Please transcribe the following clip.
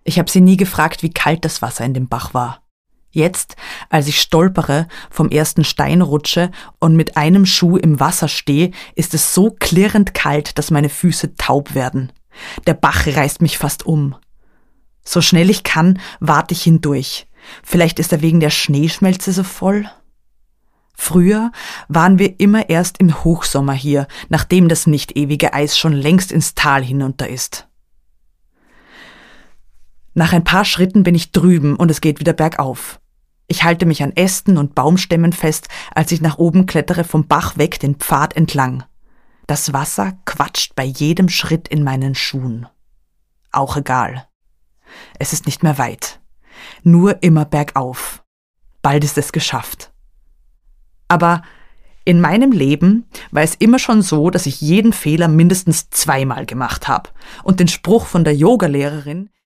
Ich habe sie nie gefragt, wie kalt das Wasser in dem Bach war. Jetzt, als ich stolpere, vom ersten Stein rutsche und mit einem Schuh im Wasser stehe, ist es so klirrend kalt, dass meine Füße taub werden. Der Bach reißt mich fast um. So schnell ich kann, warte ich hindurch. Vielleicht ist er wegen der Schneeschmelze so voll? Früher waren wir immer erst im Hochsommer hier, nachdem das nicht ewige Eis schon längst ins Tal hinunter ist. Nach ein paar Schritten bin ich drüben und es geht wieder bergauf. Ich halte mich an Ästen und Baumstämmen fest, als ich nach oben klettere vom Bach weg den Pfad entlang. Das Wasser quatscht bei jedem Schritt in meinen Schuhen. Auch egal. Es ist nicht mehr weit. Nur immer bergauf. Bald ist es geschafft. Aber in meinem Leben war es immer schon so, dass ich jeden Fehler mindestens zweimal gemacht habe. Und den Spruch von der Yogalehrerin,